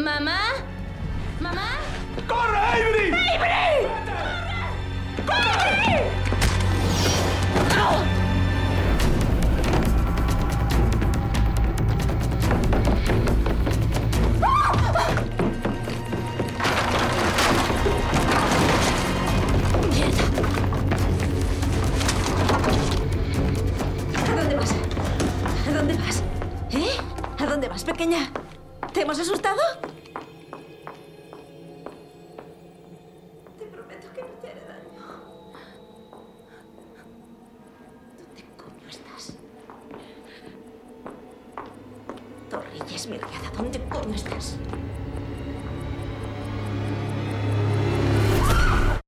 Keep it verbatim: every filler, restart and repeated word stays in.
¿Mamá? ¿Mamá? ¡Corre, Avery! ¡Avery! ¡Corre! ¡Oh! ¿A dónde vas? ¿A dónde vas? ¿Eh? ¿A dónde vas, pequeña? ¿Te hemos asustado? Te prometo que no te haré daño. ¿Dónde coño estás? Torrilles, mi criada, ¿dónde coño estás?